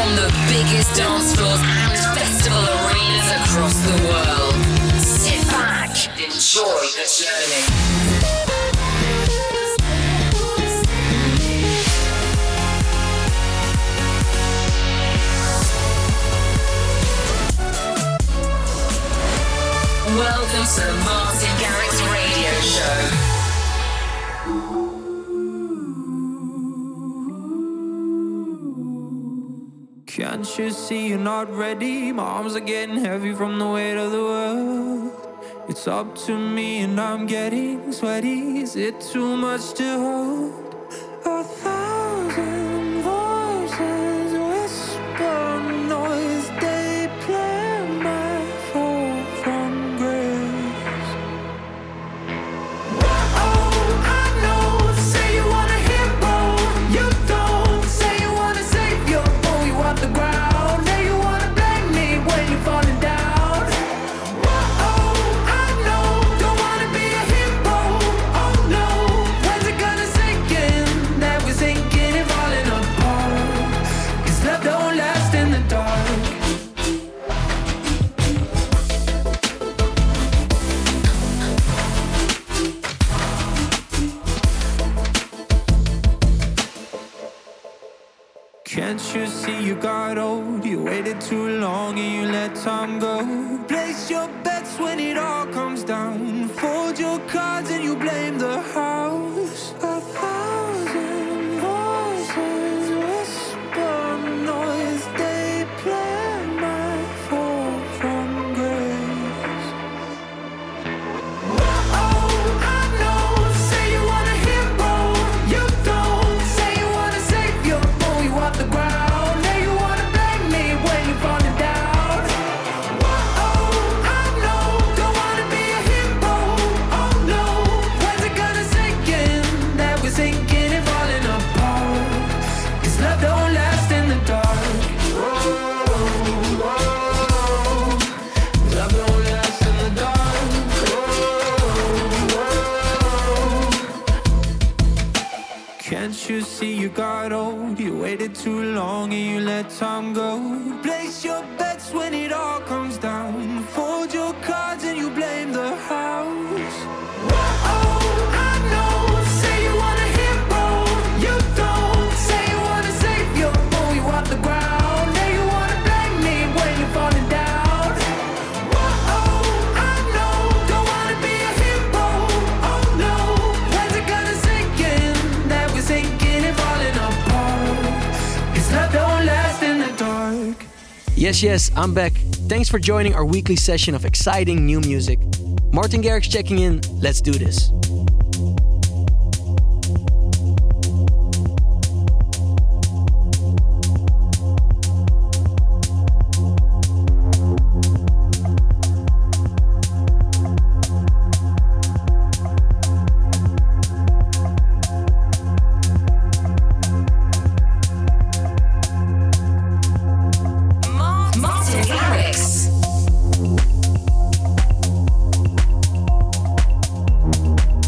the biggest dance floors and festival arenas across the world. Sit back, enjoy the journey. Welcome to the Martin Garrix Radio Show. Can't you see you're not ready? My arms are getting heavy from the weight of the world. It's up to me and I'm getting sweaty. Is it too much to hold? 1,000 voices whisper noise. They play my fall from grace. Oh, I know. Say you want a hero. You don't. Say you want a savior. Oh, you off the ground. Now you wanna blame me when you're falling down. Oh, I know. Don't wanna be a hero. Oh no. When's it gonna sink in that we're sinking and falling apart? 'Cause love don't last in the dark. Can't you see you got old? You waited too long and you let time go. Place your bets when it all comes down. Fold your cards and you blame the house. 1,000 voices whisper noise. They play my fall from grace. Oh, I know. Say you want a hero. You don't. Say you want a savior. Oh, you off the ground. Now you wanna blame me when you're falling down. Oh, I know. Don't wanna be a hero. Oh no. When's it gonna sink in that we're sinking and falling apart? 'Cause love don't last in the dark. Love don't last in the dark. Can't you see you got old? You waited too long and you let time go. Place your bets when it all comes down. Fold your cards and you blame the house. Oh, I know. Say you want a hero. You don't. Say you want a savior. Oh, you off the ground. Now you wanna blame me when you're falling down. Oh, I know. Don't wanna be a hero. Oh no. When's it gonna sink in that we're sinking and falling apart? 'Cause love don't last in the dark. Yes, I'm back. Thanks for joining our weekly session of exciting new music. Martin Garrix checking in. Let's do this. Martin Garrix.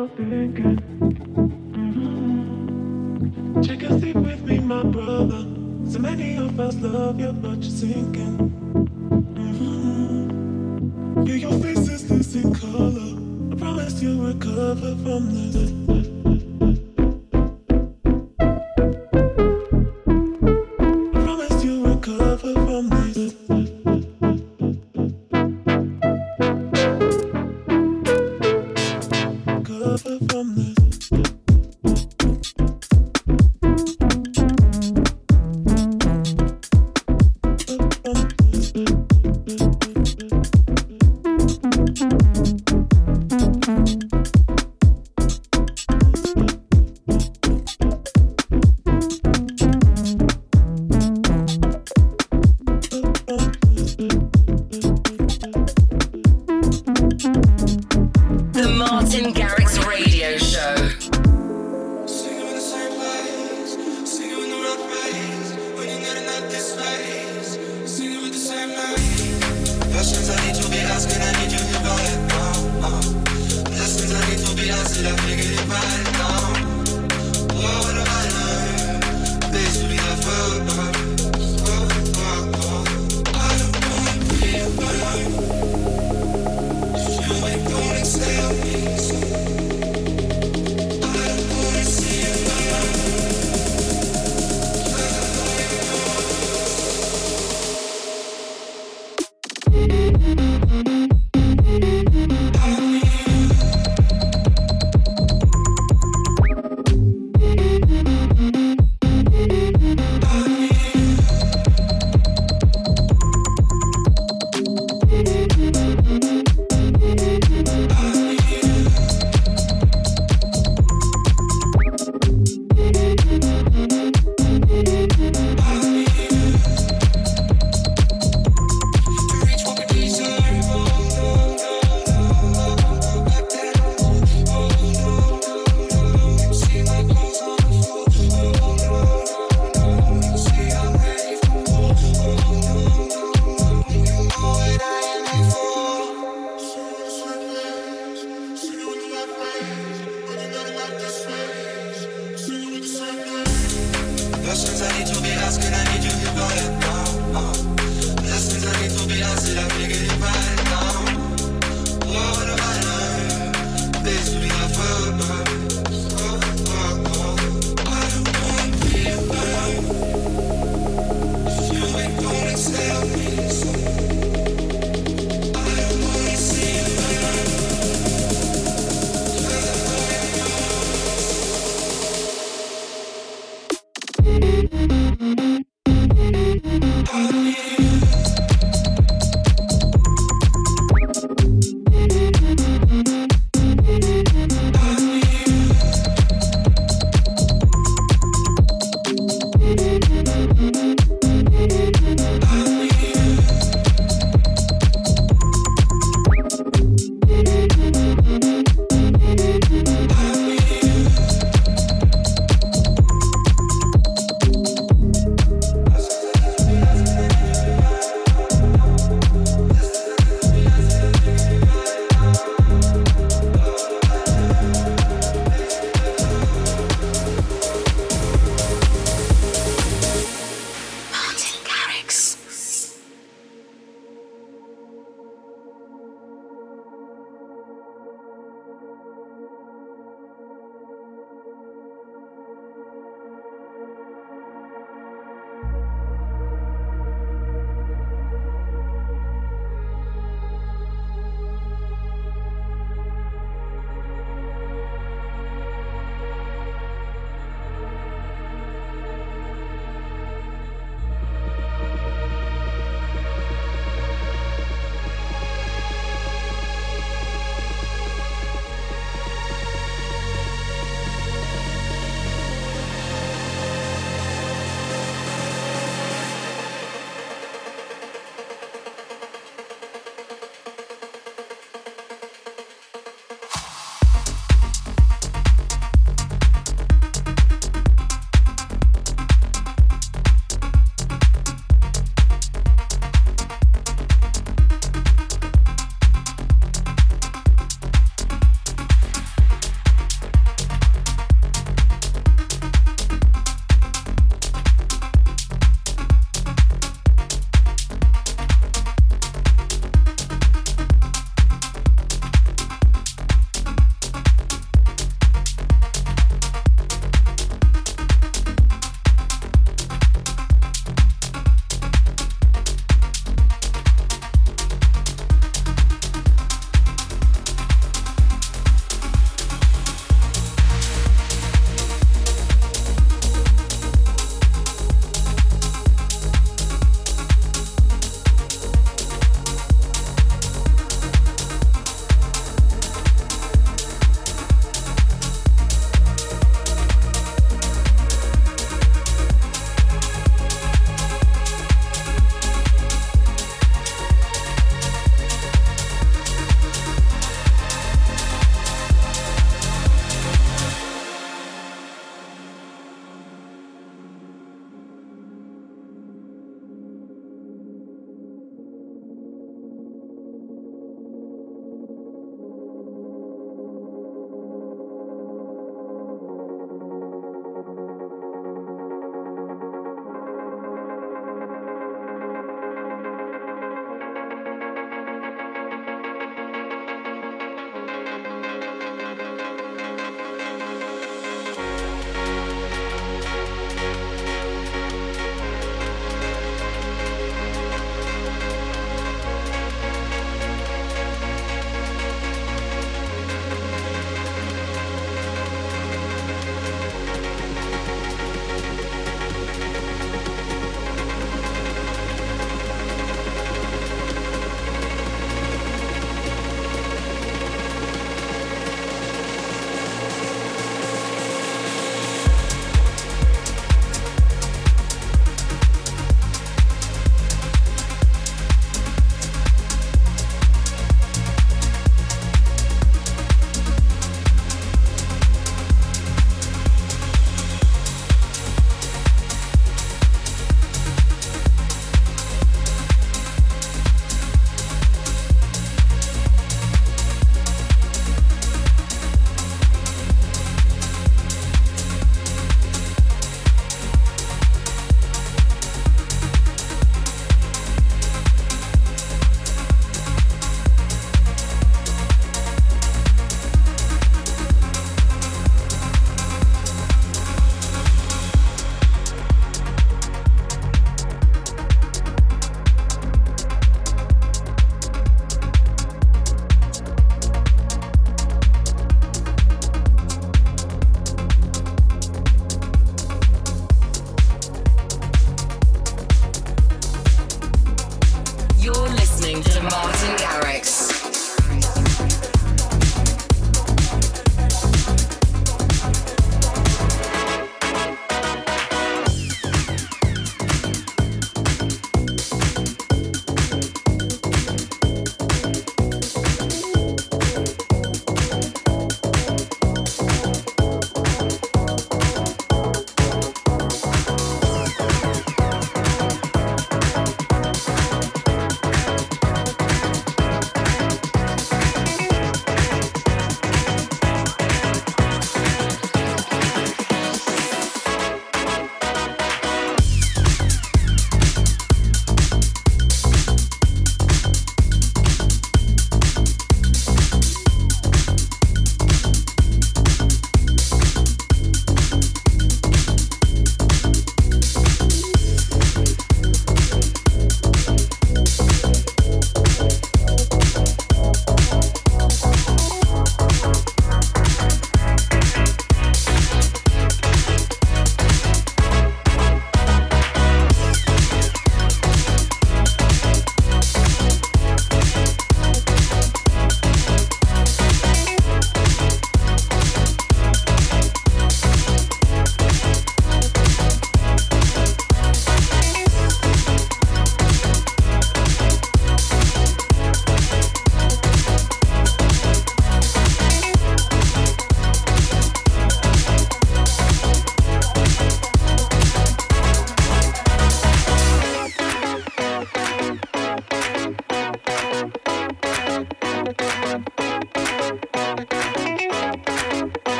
you're thinking. Take a seat with me, my brother. So many of us love you, but you're sinking. Yeah, your face is losing color. I promise you'll recover from this.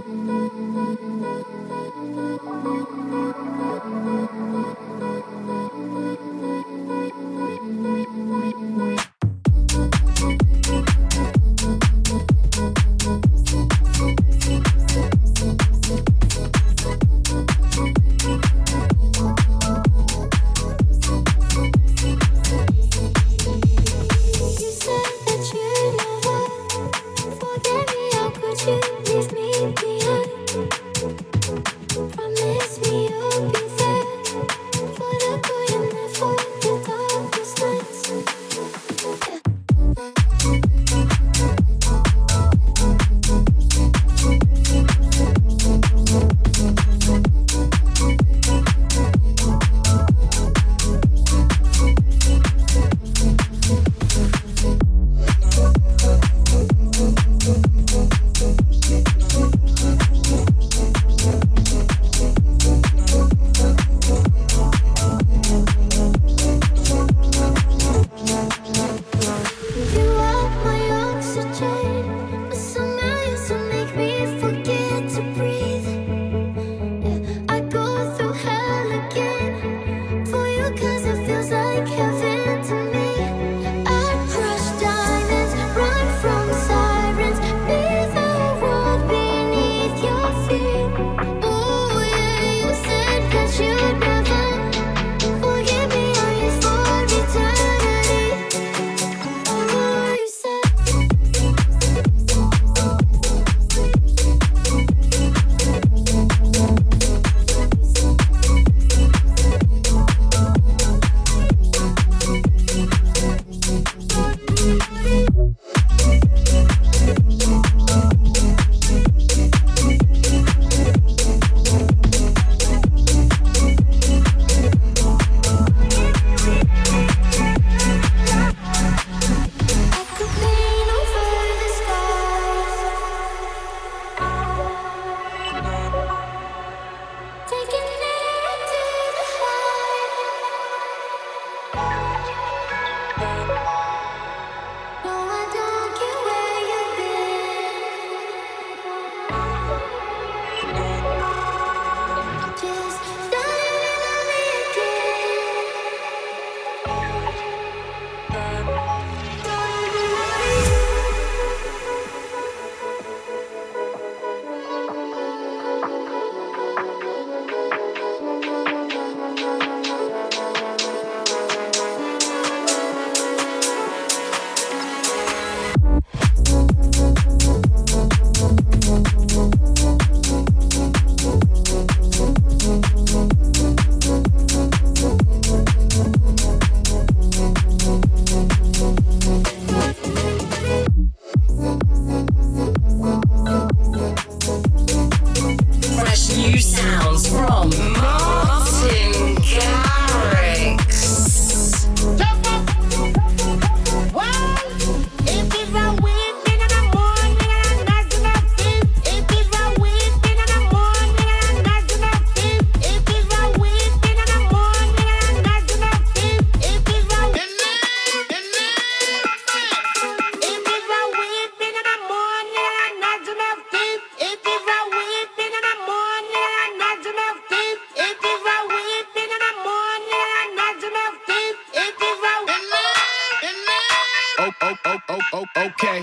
Okay.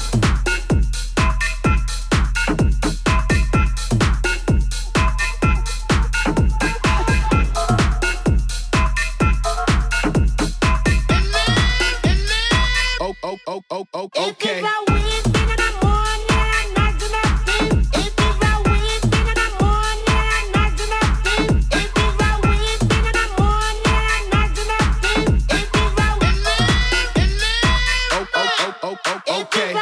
Okay. Okay.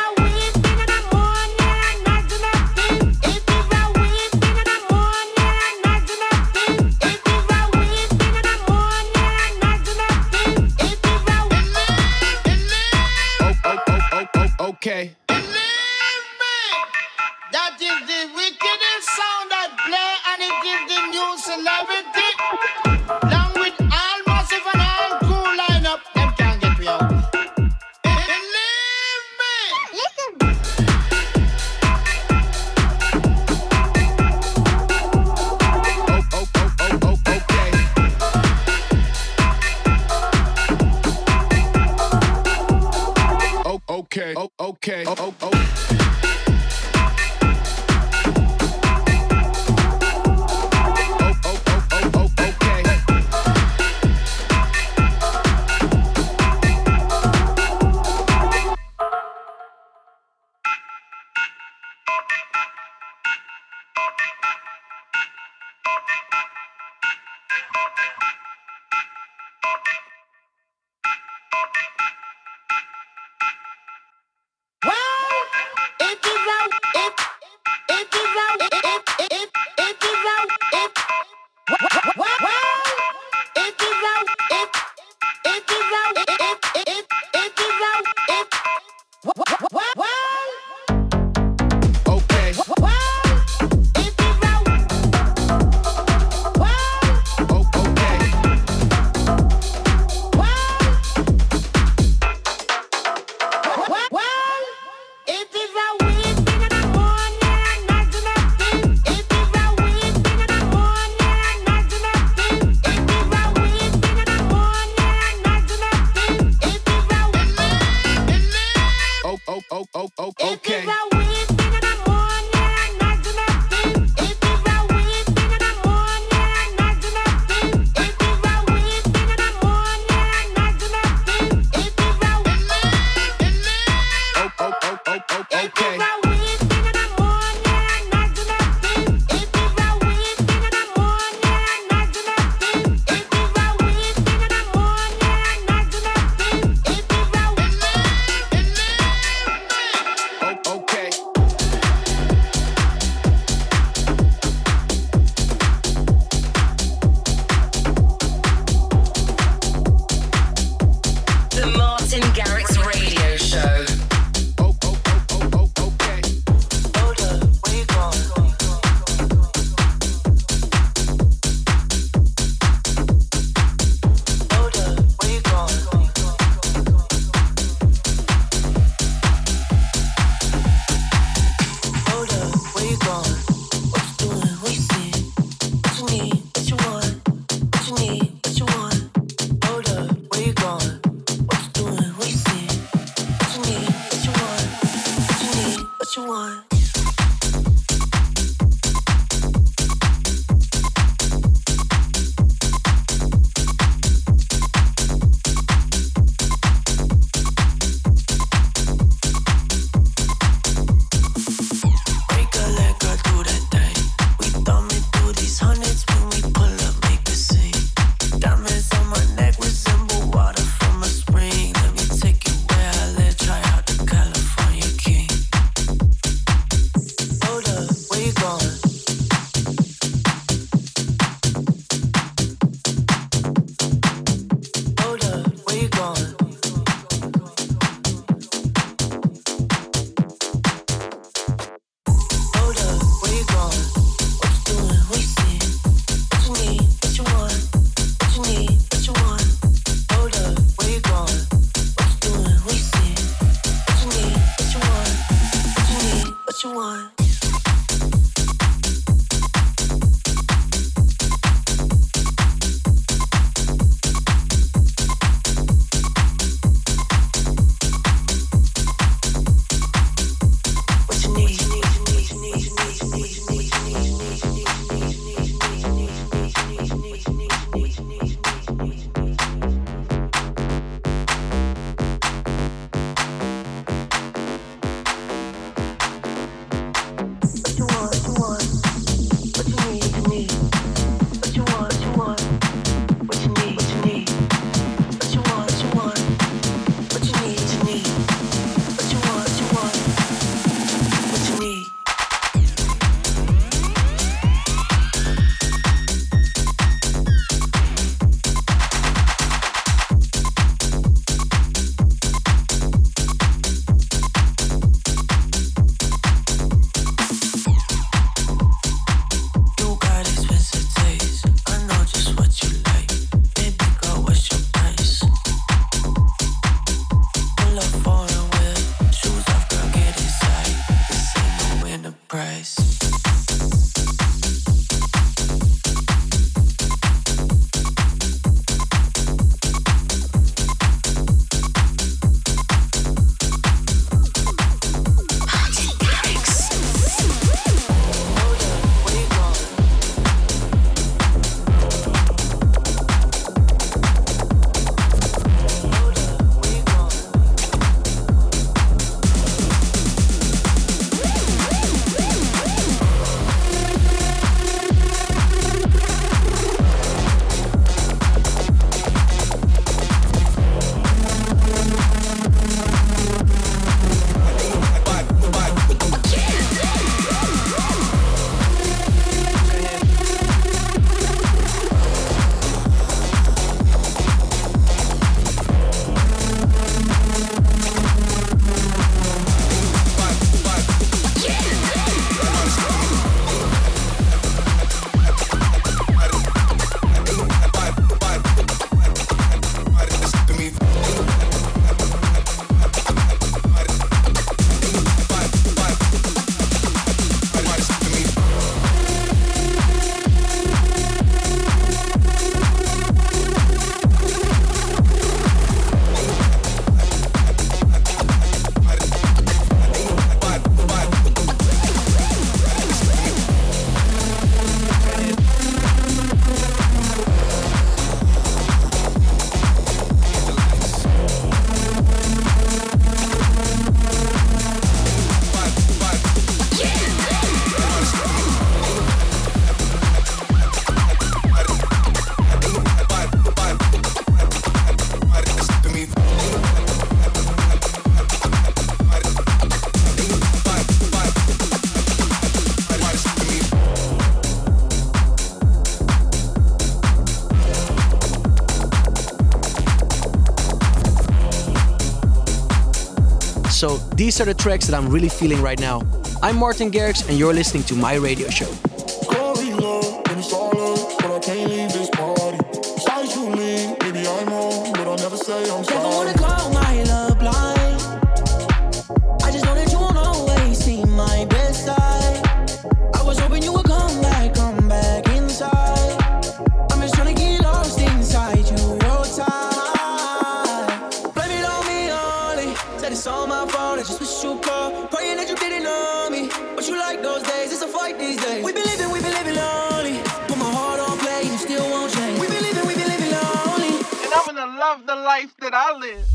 So these are the tracks that I'm really feeling right now. I'm Martin Garrix and you're listening to my radio show. Going low, and it's all up, but I can't leave this party. Sorry you leave, maybe I'm wrong, but I'll never say I'm sorry. Never wanna call my love blind. I just know that you won't always see my best side. I was hoping you would come back inside. I'm just trying to get lost inside you, your time. Blame it on me only, said it's all my fault, I just wish you called. Praying that you didn't know me, but you like those days, it's a fight these days. We been living lonely. Put my heart on play and you still won't change. We been living lonely. And I'm gonna love the life that I live.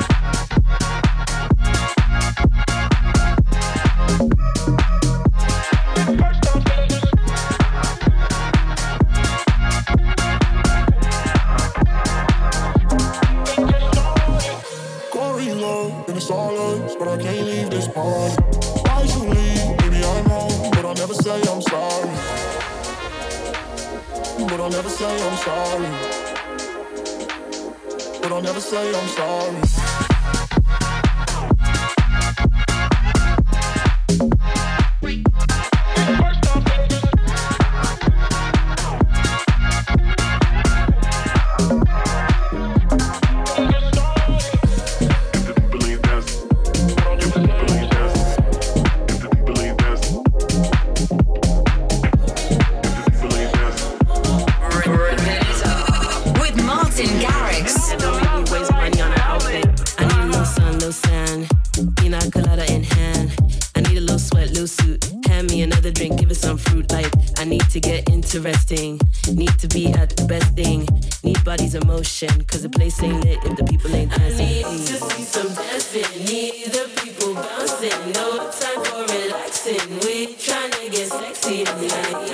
Going low, and it's all us, but I can't leave this party. Why you leave? Maybe I'm wrong, but I'll never say I'm sorry. But I'll never say I'm sorry. But I'll never say I'm sorry. Interesting, need to be at the best thing. Need body's emotion, cause the place ain't lit if the people ain't dancing. I need to see some dancing, need the people bouncing. No time for relaxing, we tryna get sexy tonight.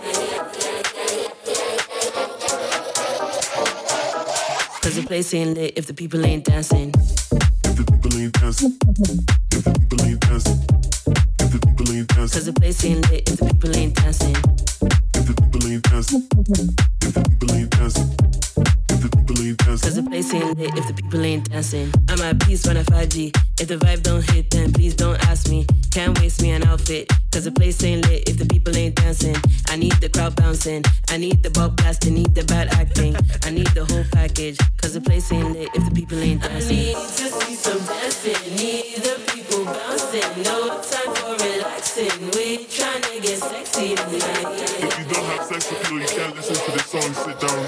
Cause the place ain't lit if the people ain't dancing. If the people ain't dancing, if the people ain't dancing, if the people ain't dancing. Cause the place ain't lit if the people ain't dancing. If the people ain't dancing, if the people ain't dancing, if the people ain't dancing. Cause the place ain't lit if the people ain't dancing. I'm at peace when I 5G. If the vibe don't hit, then please don't ask me. Can't waste me an outfit. Cause the place ain't lit if the people ain't dancing. I need the crowd bouncing. I need the ball blasting. Need the bad acting. I need the whole package. Cause the place ain't lit if the people ain't dancing. I need to see some dancing. Need the people bouncing. No time for relaxing. We tryna get sexy tonight. If you don't have sex appeal, you can't listen to this song, sit down.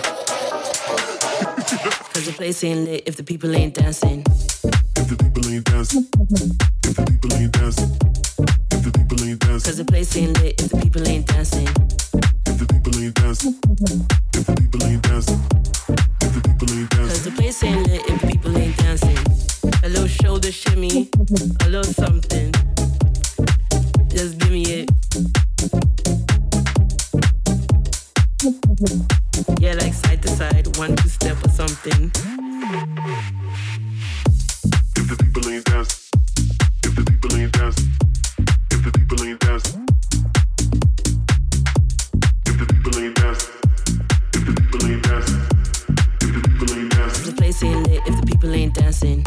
Cause the place ain't lit if the people ain't dancing. If the people ain't dancing, if the people ain't dancing, if the people ain't dancing. Cause the place ain't lit if the people ain't dancing. If the people ain't dancing, if the people ain't dancing, if the people ain't dancing. Cause the place ain't lit if the people ain't dancing. A little shoulder shimmy, a little something. Just give me it. Yeah, like side to side, 1-2 step or something. If the people ain't dancing, if the people ain't dancing, if the people ain't dancing, if the people ain't dancing, if the people ain't dancing, if the people ain't dancing. The place ain't lit if the people ain't dancing.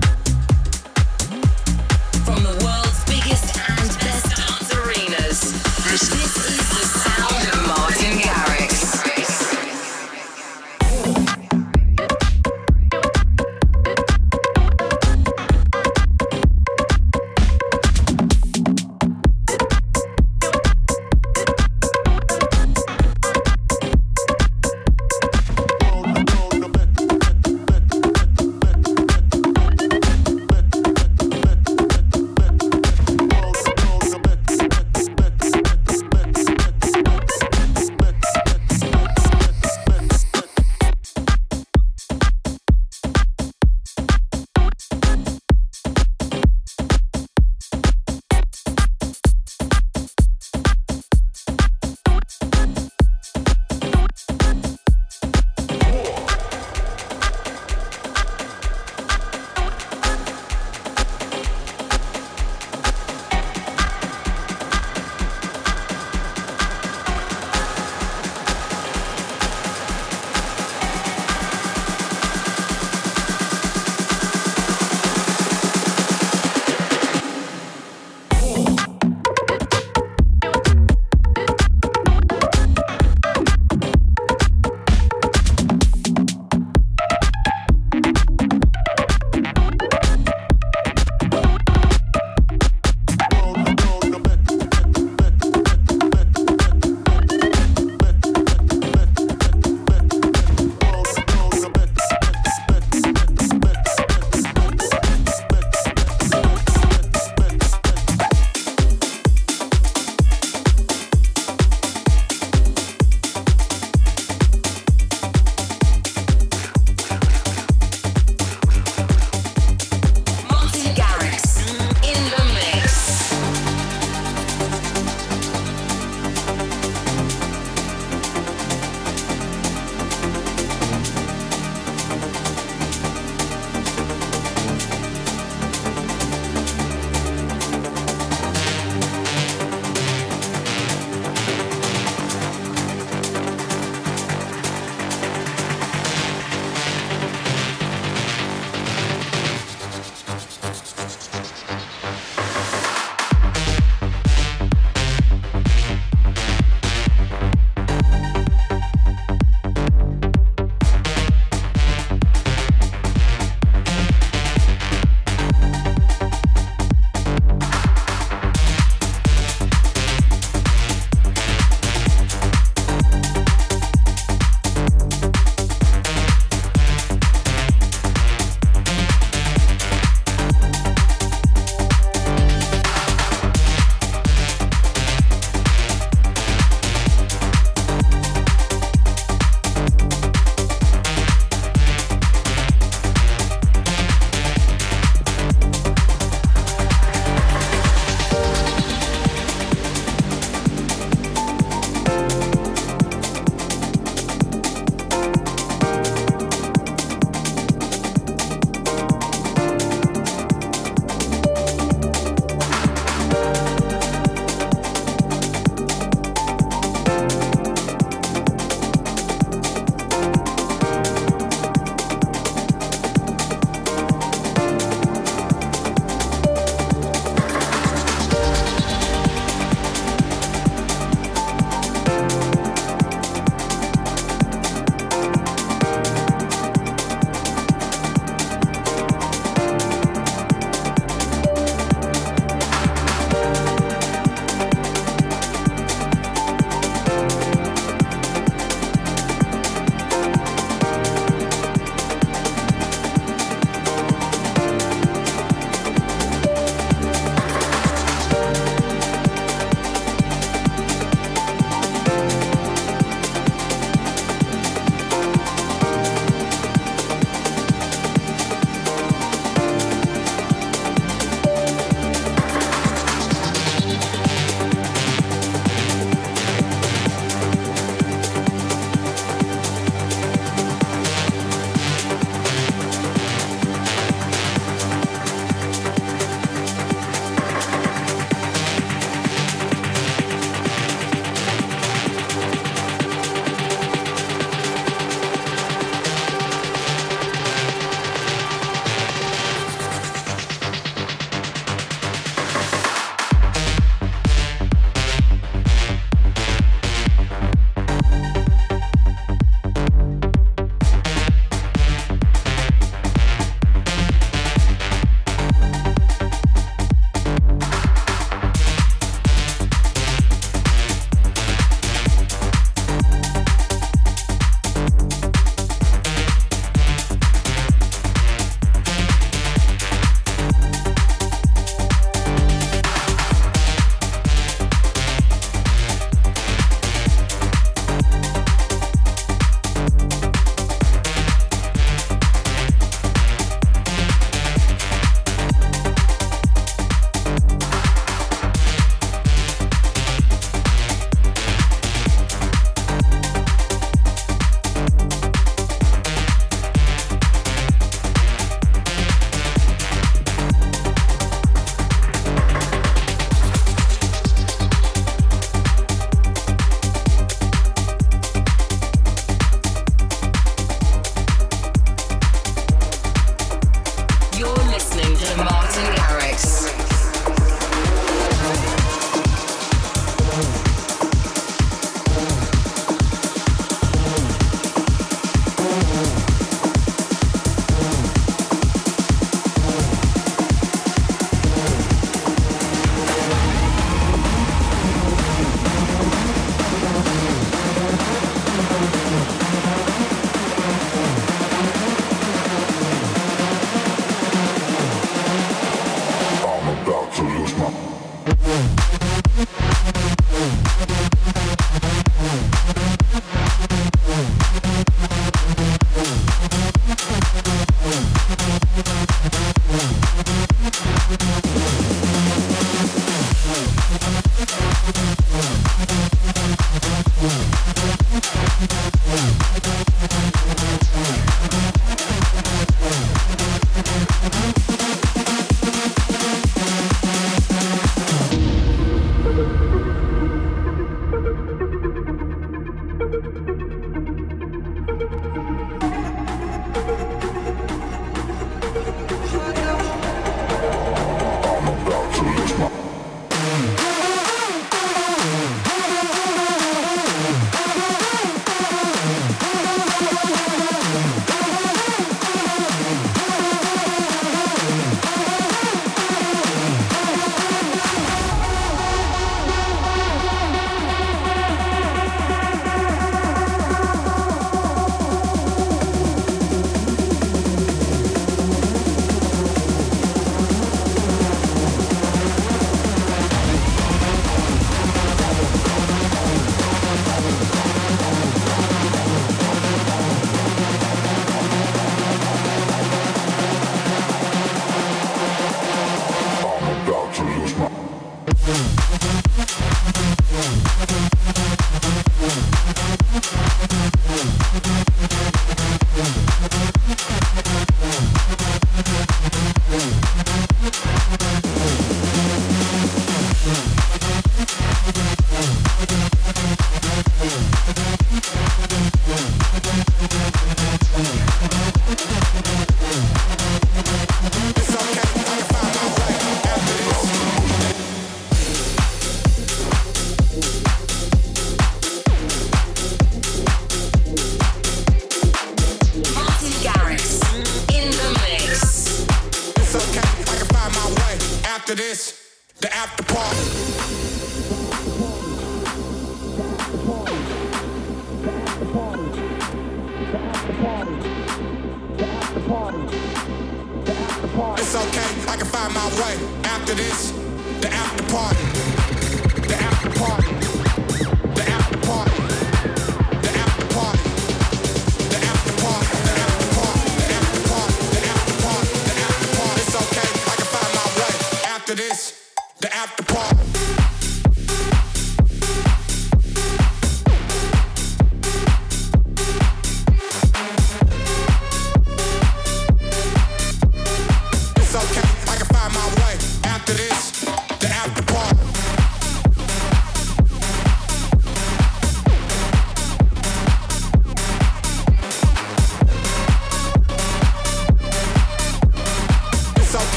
From the world's biggest and best dance arenas,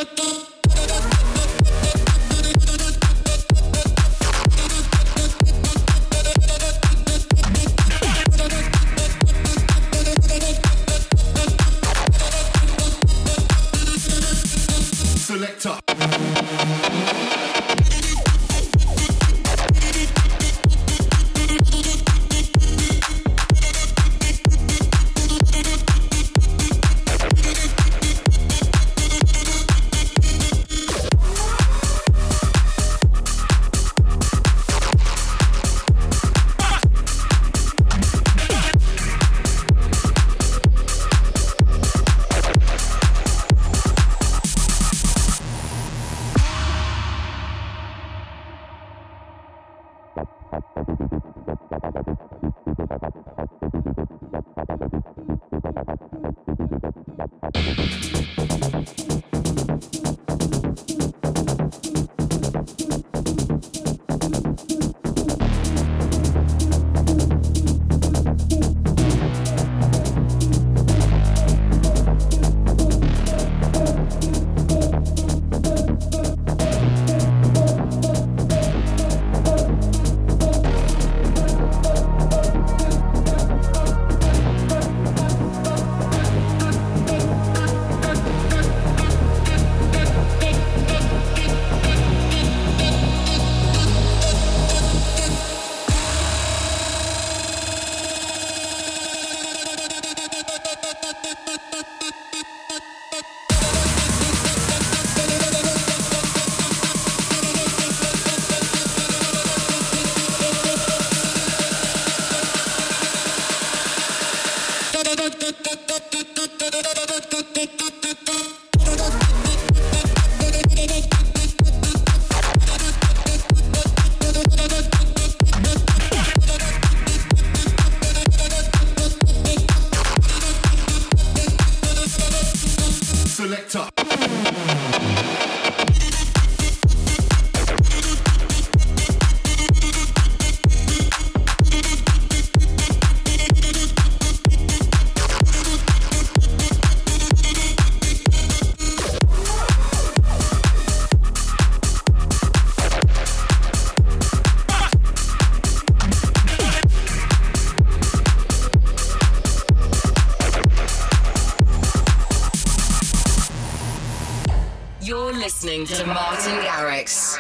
Listening to Martin Garrix.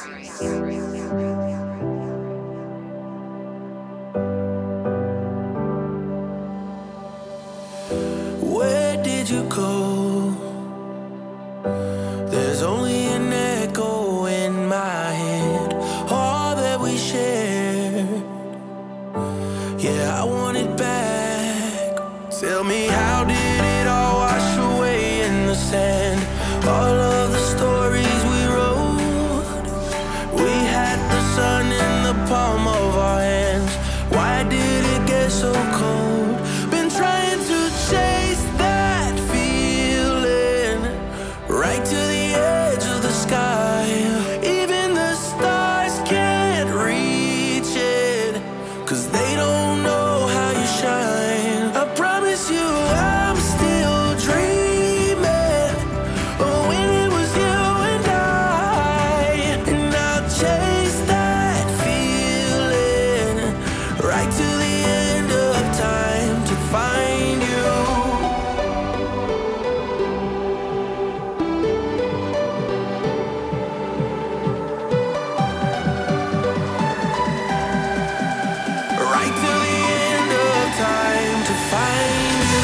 Where did you go? There's only an echo in my head. All that we shared, yeah, I want it back. Tell me, how did it all wash away in the sand? All of the stories we wrote, we had the sun in the palm of our hands. Why did it get so cold? Been trying to chase that feeling right to the edge of the sky. Even the stars can't reach it, 'cause they don't know how you shine. I promise you I'm still dreaming when it was you and I'll chase that feeling right to the end of time to find you. Right to the end of time to find you.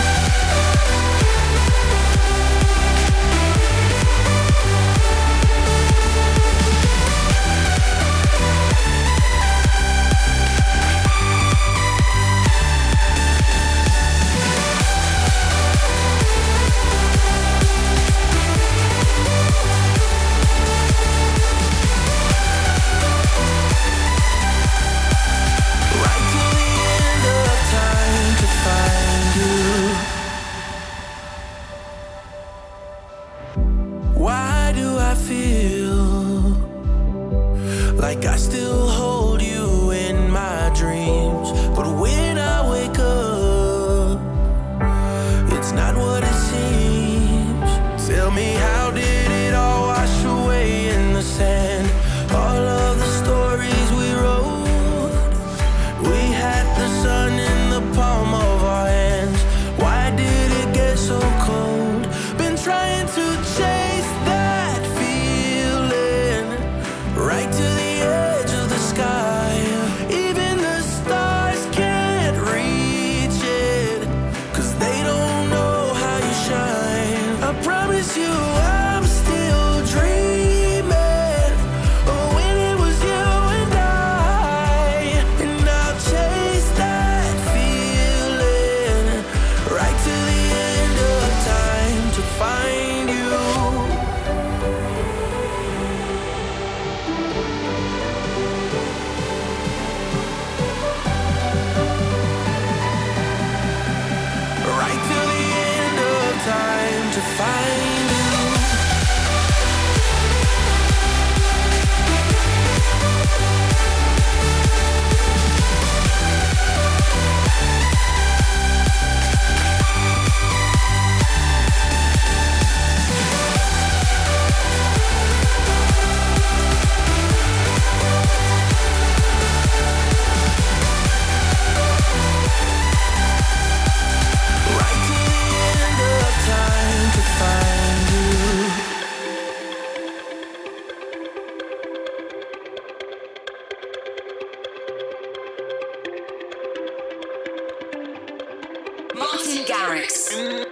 Right to the end of time to find you. Why do I feel like I still hold you in my dreams? But when I wake up, it's not what it seems. Tell me, how did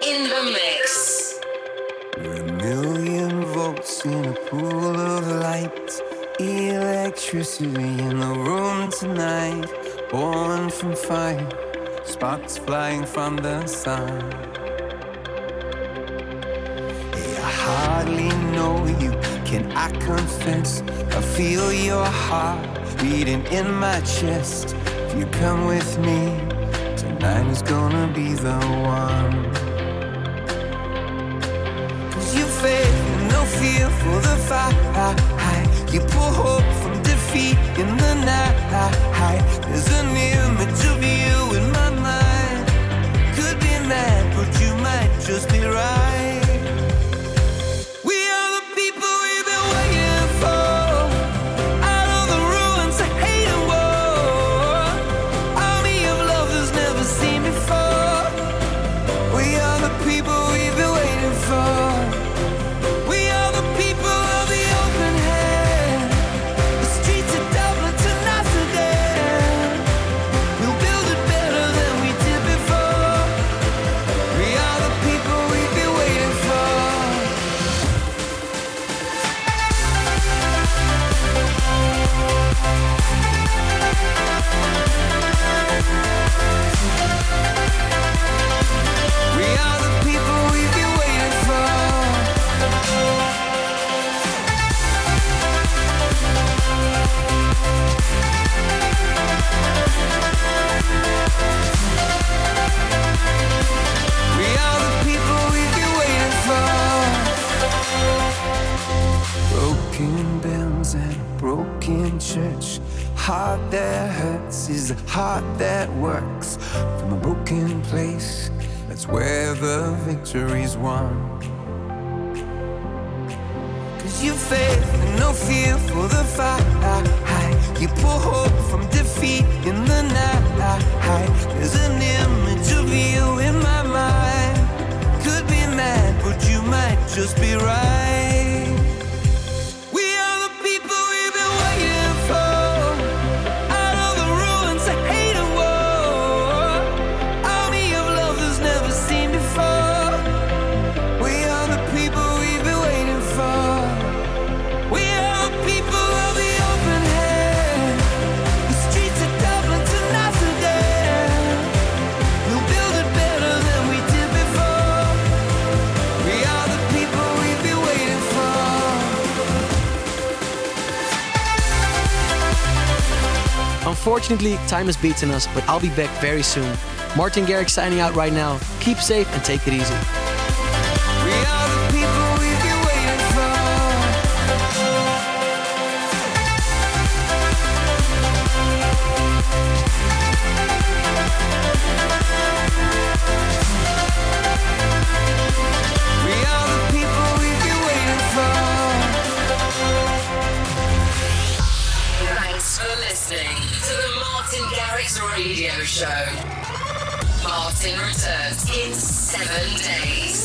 in the mix. We're a million volts in a pool of light. Electricity in the room tonight. Born from fire, sparks flying from the sun. I hardly know you, can I confess? I feel your heart beating in my chest. If you come with me, tonight is gonna be the one. 'Cause you faith and no fear for the fight. You pull hope from defeat in the night. There's an image of you in my mind. Could be mad, but you might just be right. Church, heart that hurts is a heart that works. From a broken place, that's where the victory's won. 'Cause you faith and no fear for the fight. You pull hope from defeat in the night. There's an image of you in my mind. Could be mad, but you might just be right. Unfortunately, time has beaten us, but I'll be back very soon. Martin Garrix signing out right now. Keep safe and take it easy. We are the people we've been waiting for. We are the people we've been waiting for. Thanks for listening to the Martin Garrix Radio Show. Martin returns in 7 days.